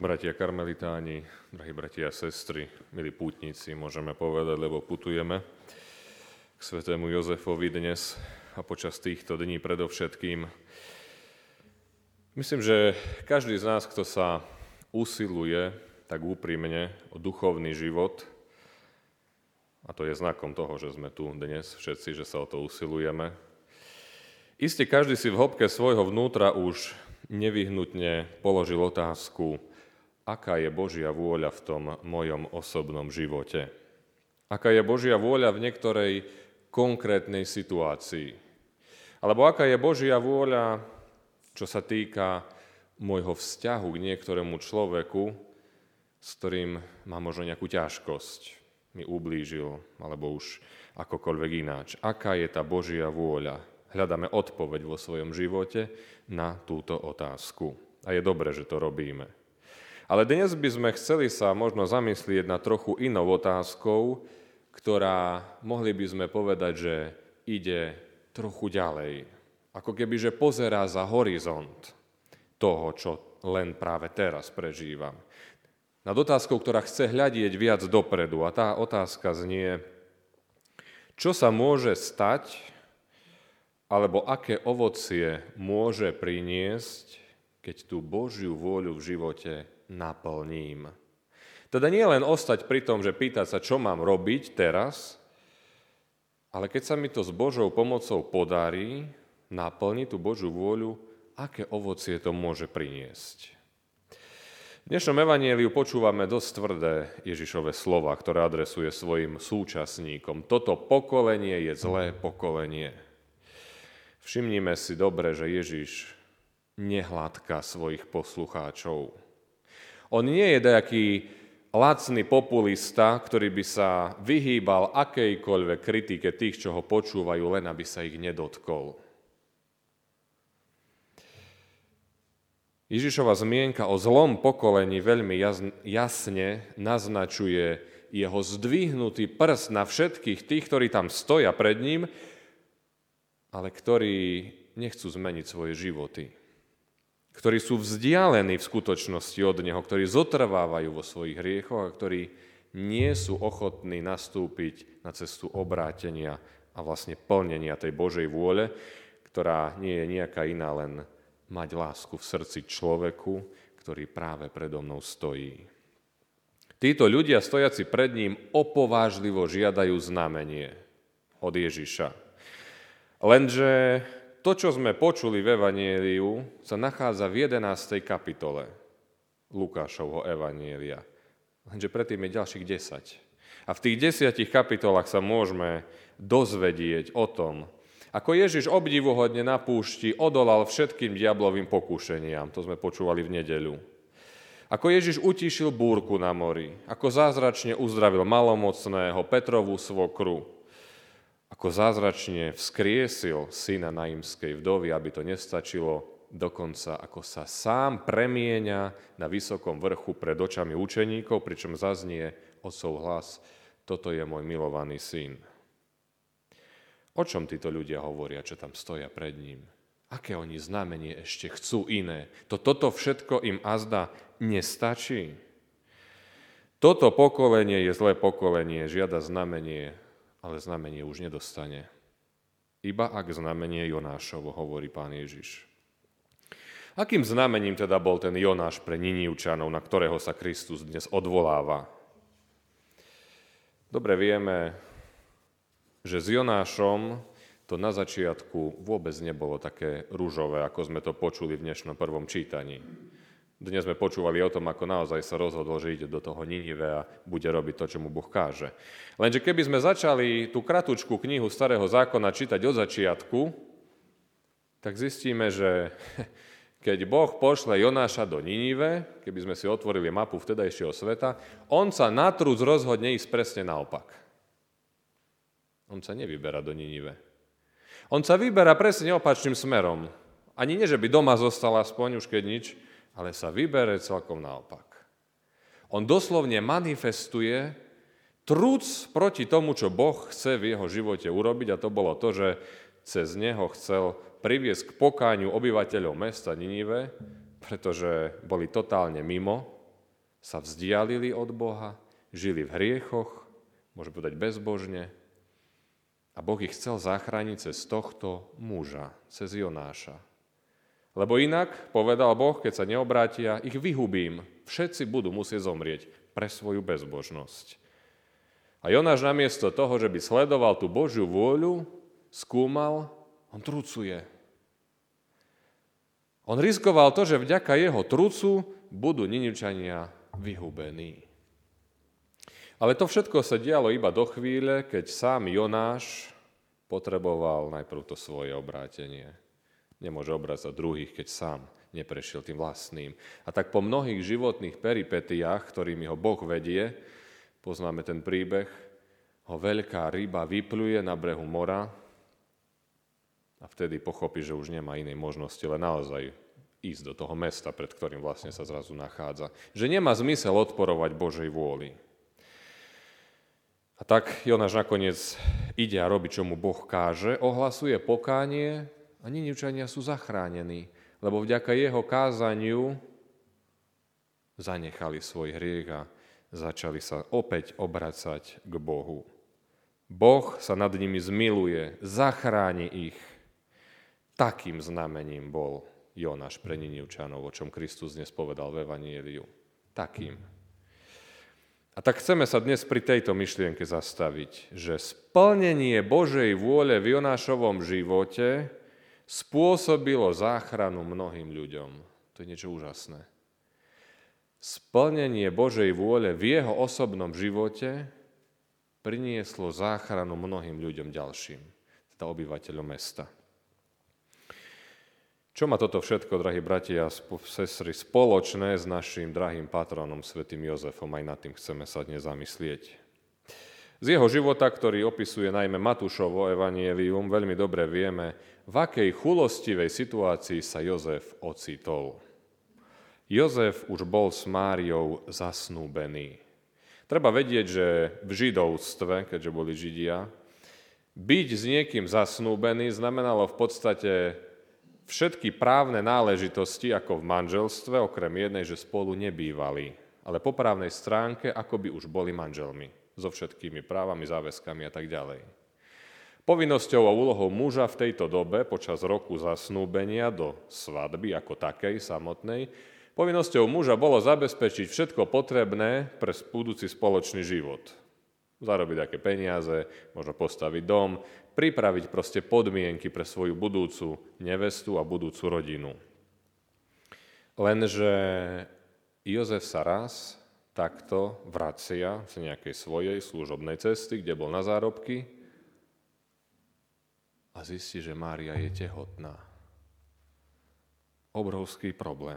Bratia karmelitáni, drahí bratia a sestry, milí pútnici, môžeme povedať, lebo putujeme k svätému Jozefovi dnes a počas týchto dní predovšetkým. Myslím, že každý z nás, kto sa usiluje tak úprimne o duchovný život, a to je znakom toho, že sme tu dnes všetci, že sa o to usilujeme, iste každý si v hĺbke svojho vnútra už nevyhnutne položil otázku, aká je Božia vôľa v tom mojom osobnom živote. Aká je Božia vôľa v niektorej konkrétnej situácii. Alebo aká je Božia vôľa, čo sa týka môjho vzťahu k niektorému človeku, s ktorým má možno nejakú ťažkosť, mi ublížil, alebo už akokoľvek ináč. Aká je tá Božia vôľa? Hľadáme odpoveď vo svojom živote na túto otázku. A je dobré, že to robíme. Ale dnes by sme chceli sa možno zamyslieť nad trochu inou otázkou, ktorá, mohli by sme povedať, že ide trochu ďalej. Ako keby, že pozerá za horizont toho, čo len práve teraz prežívam. Nad otázkou, ktorá chce hľadieť viac dopredu. A tá otázka znie, čo sa môže stať, alebo aké ovocie môže priniesť, keď tú Božiu vôľu v živote naplním. Teda nie len ostať pri tom, že pýtať sa, čo mám robiť teraz, ale keď sa mi to s Božou pomocou podarí naplniť tú Božiu vôľu, aké ovocie to môže priniesť. V dnešnom evanjeliu počúvame dosť tvrdé Ježišove slova, ktoré adresuje svojim súčasníkom. Toto pokolenie je zlé pokolenie. Všimnime si dobre, že Ježiš nehladká svojich poslucháčov. On nie je nejaký lacný populista, ktorý by sa vyhýbal akejkoľvek kritike tých, čo ho počúvajú, len aby sa ich nedotkol. Ježišova zmienka o zlom pokolení veľmi jasne naznačuje jeho zdvihnutý prst na všetkých tých, ktorí tam stoja pred ním, ale ktorí nechcú zmeniť svoje životy. Ktorí sú vzdialení v skutočnosti od Neho, ktorí zotrvávajú vo svojich hriechoch a ktorí nie sú ochotní nastúpiť na cestu obrátenia a vlastne plnenia tej Božej vôle, ktorá nie je nejaká iná, len mať lásku v srdci človeku, ktorý práve predo mnou stojí. Títo ľudia stojaci pred ním opovážlivo žiadajú znamenie od Ježiša. Lenže to, čo sme počuli v evanjeliu, sa nachádza v 11. kapitole Lukášovho evanjelia. Lenže predtým je ďalších 10. A v tých 10 kapitolách sa môžeme dozvedieť o tom, ako Ježiš obdivuhodne na púšti odolal všetkým diablovým pokúšeniam. To sme počúvali v nedeľu. Ako Ježiš utíšil búrku na mori. Ako zázračne uzdravil malomocného, Petrovú svokru. Ako zázračne vzkriesil syna naimskej vdovy, aby to nestačilo, dokonca ako sa sám premieňa na vysokom vrchu pred očami učeníkov, pričom zaznie otcov hlas, toto je môj milovaný syn. O čom títo ľudia hovoria, čo tam stoja pred ním? Aké oni znamenie ešte chcú iné? Toto všetko im azda nestačí? Toto pokolenie je zlé pokolenie, žiada znamenie, ale znamenie už nedostane. Iba ak znamenie Jonášovo, hovorí Pán Ježiš. Akým znamením teda bol ten Jonáš pre Ninívčanov, na ktorého sa Kristus dnes odvoláva? Dobre vieme, že s Jonášom to na začiatku vôbec nebolo také ružové, ako sme to počuli v dnešnom prvom čítaní. Dnes sme počúvali o tom, ako naozaj sa rozhodol, že ide do toho Ninive a bude robiť to, čo mu Boh káže. Lenže keby sme začali tú kratučkú knihu Starého zákona čítať od začiatku, tak zistíme, že keď Boh pošle Jonáša do Ninive, keby sme si otvorili mapu vtedajšieho sveta, on sa na trúc rozhodne ísť presne naopak. On sa nevyberá do Ninive. On sa vyberá presne opačným smerom. Ani nie, že by doma zostal aspoň už keď nič, ale sa vybere celkom naopak. On doslovne manifestuje trúc proti tomu, čo Boh chce v jeho živote urobiť, a to bolo to, že cez neho chcel priviesť k pokániu obyvateľov mesta Ninive, pretože boli totálne mimo sa vzdialili od Boha, žili v hriechoch, môžeme povedať bezbožne, a Boh ich chcel zachrániť cez tohto muža, cez Jonáša. Lebo inak, povedal Boh, keď sa neobrátia, ich vyhubím. Všetci budú musieť zomrieť pre svoju bezbožnosť. A Jonáš namiesto toho, že by sledoval tú Božiu vôľu, skúmal, on trucuje. On riskoval to, že vďaka jeho trucu budú Niničania vyhubení. Ale to všetko sa dialo iba do chvíle, keď sám Jonáš potreboval najprv to svoje obrátenie. Nemôže obrácať druhých, keď sám neprešiel tým vlastným. A tak po mnohých životných peripetiách, ktorými ho Boh vedie, poznáme ten príbeh, ho veľká ryba vypluje na brehu mora a vtedy pochopí, že už nemá inej možnosti, len naozaj ísť do toho mesta, pred ktorým vlastne sa zrazu nachádza. Že nemá zmysel odporovať Božej vôli. A tak Jonáš nakoniec ide a robí, čo mu Boh káže, ohlasuje pokánie a Niničania sú zachránení, lebo vďaka jeho kázaniu zanechali svoj hriech a začali sa opäť obracať k Bohu. Boh sa nad nimi zmiluje, zachráni ich. Takým znamením bol Jonáš pre Ninivčanov, o čom Kristus dnes povedal v Evanjeliu. Takým. A tak chceme sa dnes pri tejto myšlienke zastaviť, že splnenie Božej vôle v Jonášovom živote spôsobilo záchranu mnohým ľuďom. To je niečo úžasné. Splnenie Božej vôle v jeho osobnom živote prinieslo záchranu mnohým ľuďom ďalším, teda obyvateľom mesta. Čo má toto všetko, drahí bratia a sestry, spoločné s našim drahým patronom, svätým Jozefom? Aj nad tým chceme sa dnes zamyslieť. Z jeho života, ktorý opisuje najmä Matúšovo evanjelium, veľmi dobre vieme, v akej chulostivej situácii sa Jozef ocitol. Jozef už bol s Máriou zasnúbený. Treba vedieť, že v židovstve, keďže boli Židia, byť s niekým zasnúbený znamenalo v podstate všetky právne náležitosti, ako v manželstve, okrem jednej, že spolu nebývali, ale po právnej stránke, ako by už boli manželmi, so všetkými právami, záväzkami a tak ďalej. Povinnosťou a úlohou muža v tejto dobe, počas roku zasnúbenia do svadby ako takej samotnej, povinnosťou muža bolo zabezpečiť všetko potrebné pre budúci spoločný život. Zarobiť také peniaze, možno postaviť dom, pripraviť proste podmienky pre svoju budúcu nevestu a budúcu rodinu. Lenže Jozef sa raz takto vracia z nejakej svojej služobnej cesty, kde bol na zárobky a zistí, že Mária je tehotná. Obrovský problém.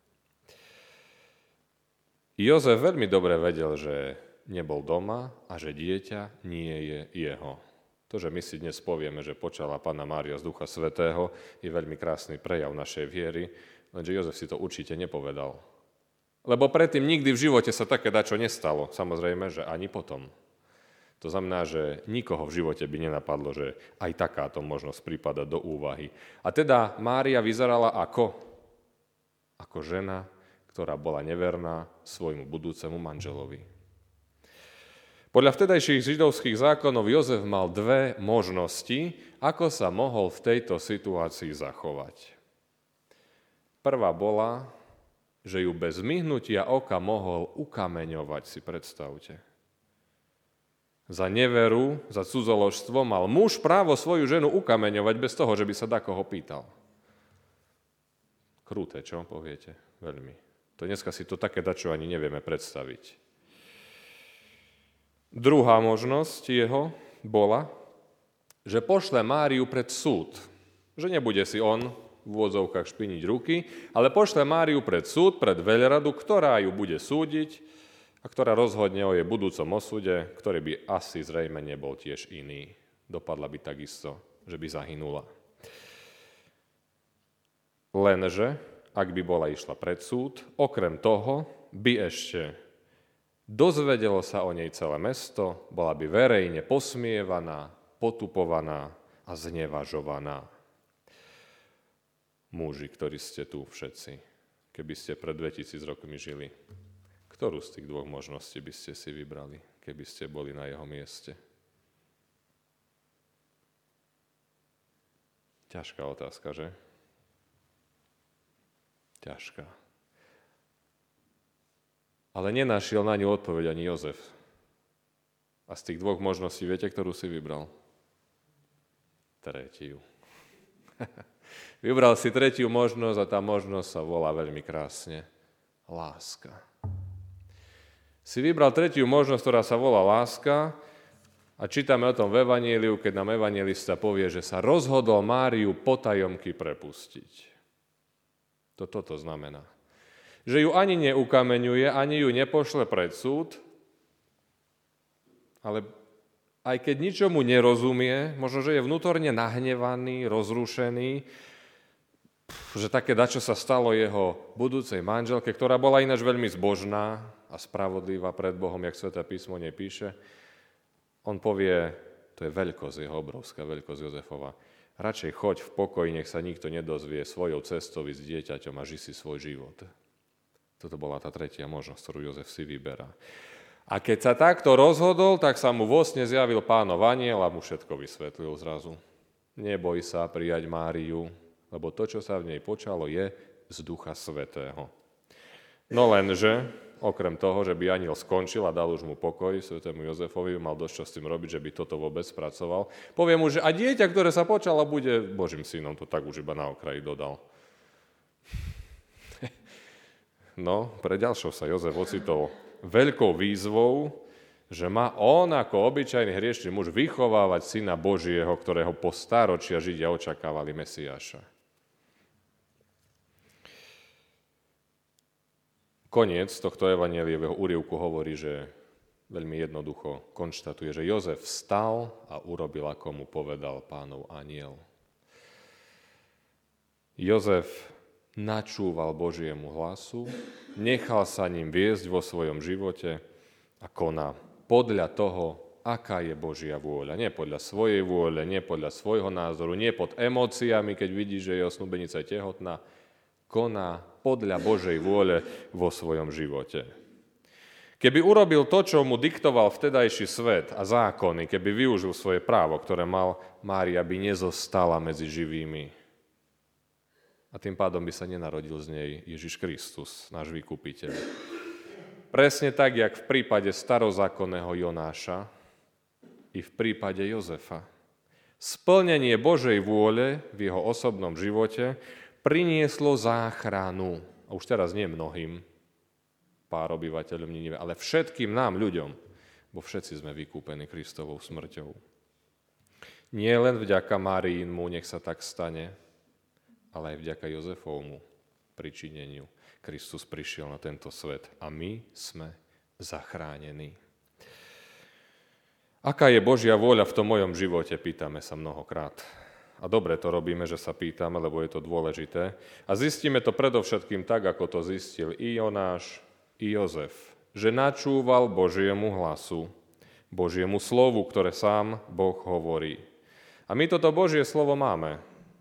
Jozef veľmi dobre vedel, že nebol doma a že dieťa nie je jeho. To, že my si dnes povieme, že počala Panna Mária z Ducha Svätého, je veľmi krásny prejav našej viery, lenže Jozef si to určite nepovedal. Lebo predtým nikdy v živote sa také dačo nestalo. Samozrejme, že ani potom. To znamená, že nikoho v živote by nenapadlo, že aj takáto možnosť prípada do úvahy. A teda Mária vyzerala ako? Ako žena, ktorá bola neverná svojmu budúcemu manželovi. Podľa vtedajších židovských zákonov Jozef mal dve možnosti, ako sa mohol v tejto situácii zachovať. Prvá bola, že ju bez myhnutia oka mohol ukameňovať, si predstavte. Za neveru, za cudzoložstvo mal muž právo svoju ženu ukameňovať bez toho, že by sa dakoho pýtal. Kruté, čo poviete? Veľmi. To dneska si to také dačo ani nevieme predstaviť. Druhá možnosť jeho bola, že pošle Máriu pred súd. Že nebude si on v úvodzovkách špiniť ruky, ale pošle Máriu pred súd, pred veľradu, ktorá ju bude súdiť a ktorá rozhodne o jej budúcom osude, ktorý by asi zrejme nebol tiež iný. Dopadla by takisto, že by zahynula. Lenže, ak by bola išla pred súd, okrem toho by ešte dozvedelo sa o nej celé mesto, bola by verejne posmievaná, potupovaná a znevažovaná. Muži, ktorí ste tu všetci, keby ste pred 2000 rokmi žili, Ktorú z tých dvoch možností by ste si vybrali, keby ste boli na jeho mieste? Ťažká otázka, že? Ťažká. Ale nenašiel na ňu odpoveď ani Jozef. A z tých dvoch možností viete, ktorú si vybral? Tretiu. Vybral si tretiu možnosť a tá možnosť sa volá veľmi krásne láska. Si vybral tretiu možnosť, ktorá sa volá láska a čítame o tom v Evanjeliu, keď nám evanjelista povie, že sa rozhodol Máriu potajomky prepustiť. Toto znamená. Že ju ani neukameňuje, ani ju nepošle pred súd, ale aj keď ničomu nerozumie, možno, že je vnútorne nahnevaný, rozrušený, že také dačo sa stalo jeho budúcej manželke, ktorá bola ináč veľmi zbožná a spravodlivá pred Bohom, jak Sväté písmo nepíše. On povie, to je veľkosť, jeho obrovská veľkosť Jozefova. Radšej choď v pokoji, nech sa nikto nedozvie svojou cestou s dieťaťom a ži si svoj život. Toto bola tá tretia možnosť, ktorú Jozef si vyberá. A keď sa takto rozhodol, tak sa mu vo sne zjavil Pánov anjel a mu všetko vysvetlil zrazu. Neboj sa prijať Máriu, lebo to, čo sa v nej počalo, je z Ducha Svätého. No lenže, okrem toho, že by anjel skončil a dal už mu pokoj, svätému Jozefovi, mal dosť čo s tým robiť, že by toto vôbec spracoval, povie mu, že a dieťa, ktoré sa počalo, bude Božím synom, to tak už iba na okraji dodal. No, pre ďalšou sa Jozef ocitol veľkou výzvou, že má on ako obyčajný hriešný muž vychovávať syna Božieho, ktorého po stáročia Židia očakávali Mesiáša. Koniec tohto evanjeliového úryvku hovorí, že veľmi jednoducho konštatuje, že Jozef vstal a urobil, ako mu povedal Pánov anjel. Jozef načúval Božiemu hlasu, nechal sa ním viesť vo svojom živote a koná podľa toho, aká je Božia vôľa. Nie podľa svojej vôle, nie podľa svojho názoru, nie pod emóciami, keď vidí, že jeho snúbenica je tehotná. Koná podľa Božej vôle vo svojom živote. Keby urobil to, čo mu diktoval vtedajší svet a zákony, keby využil svoje právo, ktoré mal, Mária by nezostala medzi živými. A tým pádom by sa nenarodil z nej Ježiš Kristus, náš vykupiteľ. Presne tak, jak v prípade starozákonného Jonáša i v prípade Jozefa. Splnenie Božej vôle v jeho osobnom živote prinieslo záchranu. A už teraz nie mnohým pár obyvateľom Ninive, ale všetkým nám, ľuďom, bo všetci sme vykúpení Kristovou smrťou. Nie len vďaka Máriinmu, nech sa tak stane, ale aj vďaka Jozefovmu pričineniu Kristus prišiel na tento svet a my sme zachránení. Aká je Božia vôľa v tom mojom živote, pýtame sa mnohokrát. A dobre to robíme, že sa pýtame, lebo je to dôležité. A zistíme to predovšetkým tak, ako to zistil i Jonáš, i Jozef, že načúval Božiemu hlasu, Božiemu slovu, ktoré sám Boh hovorí. A my toto Božie slovo máme.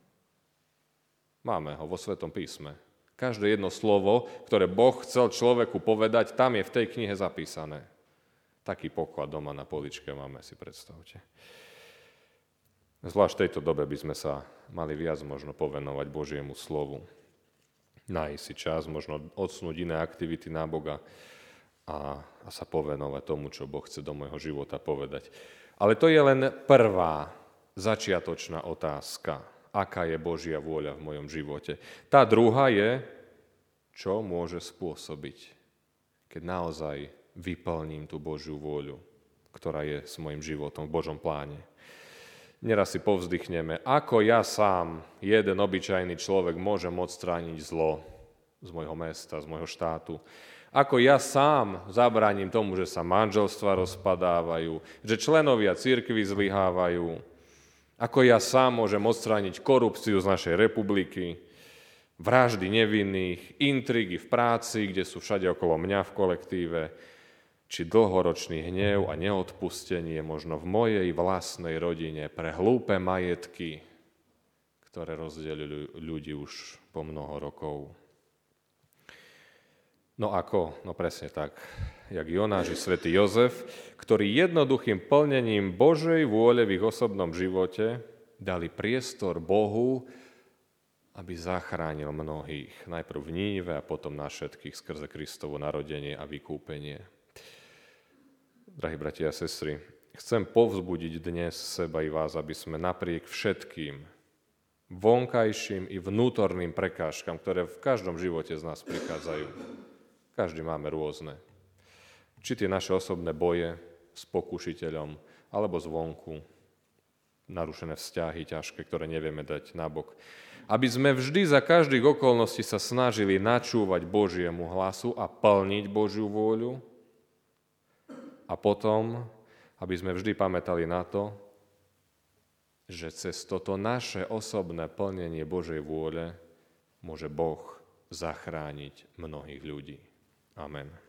Máme ho vo Svetom písme. Každé jedno slovo, ktoré Boh chcel človeku povedať, tam je v tej knihe zapísané. Taký poklad doma na poličke máme, si predstavte. Zvlášť v tejto dobe by sme sa mali viac možno povenovať Božiemu slovu. Nájsť si čas, možno odsnúť iné aktivity na Boga a sa povenovať tomu, čo Boh chce do môjho života povedať. Ale to je len prvá začiatočná otázka. Aká je Božia vôľa v mojom živote. Tá druhá je, čo môže spôsobiť, keď naozaj vyplním tú Božiu vôľu, ktorá je s mojim životom v Božom pláne. Neraz si povzdychneme, ako ja sám, jeden obyčajný človek, môžem odstrániť zlo z môjho mesta, z môjho štátu. Ako ja sám zabránim tomu, že sa manželstvá rozpadávajú, že členovia cirkvi zlyhávajú. Ako ja sám môžem odstrániť korupciu z našej republiky, vraždy nevinných, intrigy v práci, kde sú všade okolo mňa v kolektíve, či dlhoročný hnev a neodpustenie možno v mojej vlastnej rodine pre hlúpe majetky, ktoré rozdelili ľudí už po mnoho rokov. No ako? No presne tak, jak Jonáš i svätý Jozef, ktorí jednoduchým plnením Božej vôle v ich osobnom živote dali priestor Bohu, aby zachránil mnohých. Najprv v Nínive a potom nás všetkých skrze Kristovo narodenie a vykúpenie. Drahí bratia a sestry, chcem povzbudiť dnes seba i vás, aby sme napriek všetkým vonkajším i vnútorným prekážkam, ktoré v každom živote z nás prichádzajú. Každý máme rôzne. Či tie naše osobné boje s pokušiteľom, alebo zvonku, narušené vzťahy ťažké, ktoré nevieme dať nabok. Aby sme vždy za každých okolností sa snažili načúvať Božiemu hlasu a plniť Božiu vôľu. A potom, aby sme vždy pamätali na to, že cez toto naše osobné plnenie Božej vôle môže Boh zachrániť mnohých ľudí. Amen.